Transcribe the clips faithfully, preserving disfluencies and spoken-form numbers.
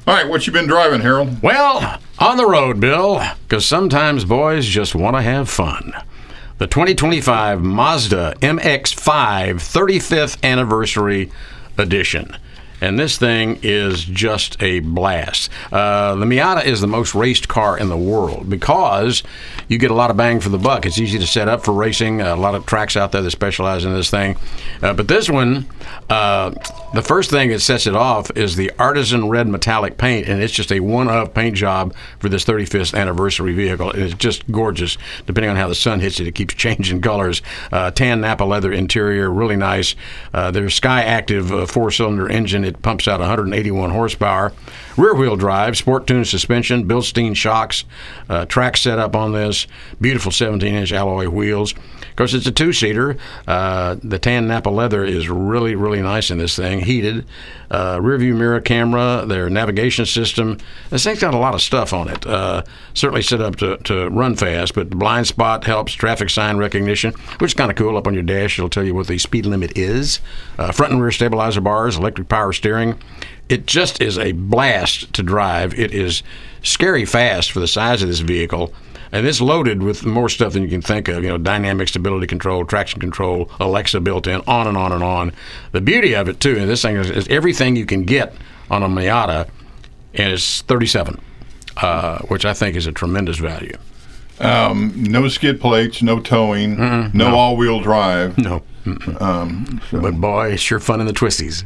All right, what you been driving, Harold? Well, on the road, Bill, because sometimes boys just want to have fun. The twenty twenty-five Mazda M X five thirty-fifth Anniversary Edition. And this thing is just a blast. Uh, the Miata is the most raced car in the world because you get a lot of bang for the buck. It's easy to set up for racing. A lot of tracks out there that specialize in this thing. Uh, but this one, uh, the first thing that sets it off is the artisan red metallic paint, and it's just a one-of paint job for this thirty-fifth anniversary vehicle. And it's just gorgeous. Depending on how the sun hits it, it keeps changing colors. Uh, tan Napa leather interior, really nice. Uh, there's Sky Active uh, four-cylinder engine. It pumps out one hundred eighty-one horsepower. Rear-wheel drive, sport-tuned suspension, Bilstein shocks, uh, track setup on this, beautiful seventeen-inch alloy wheels. Of course, it's a two-seater. Uh, the tan Napa leather is really, really nice in this thing, heated. Uh, rear-view mirror camera, their navigation system. This thing's got a lot of stuff on it. Uh, certainly set up to, to run fast, but the blind spot helps, traffic sign recognition, which is kind of cool. Up on your dash, it'll tell you what the speed limit is. Uh, front and rear stabilizer bars, electric power steering. It just is a blast to drive. It is scary fast for the size of this vehicle. And it's loaded with more stuff than you can think of. You know, dynamic stability control, traction control, Alexa built in, on and on and on. The beauty of it, too, and this thing is, is everything you can get on a Miata, and it's thirty-seven, uh, which I think is a tremendous value. Um, no skid plates, no towing, Mm-mm, no, no. all-wheel drive. No. Um, so. But, boy, it's sure fun in the twisties.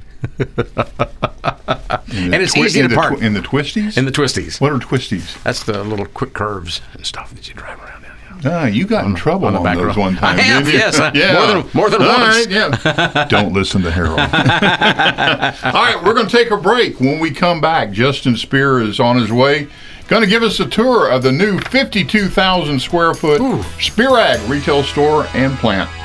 And it's twi- easy in to the park. Tw- in the twisties? In the twisties. What are twisties? That's the little quick curves and stuff that you drive around in. You know? Ah, you got in trouble on on, the back those row. one time, I have, didn't you? yes. I- yeah. more than- more than All once. right, yeah. Don't listen to Harold. All right, we're going to take a break. When we come back, Justin Spear is on his way. Going to give us a tour of the new fifty-two thousand square foot Ooh. Spear Ag retail store and plant.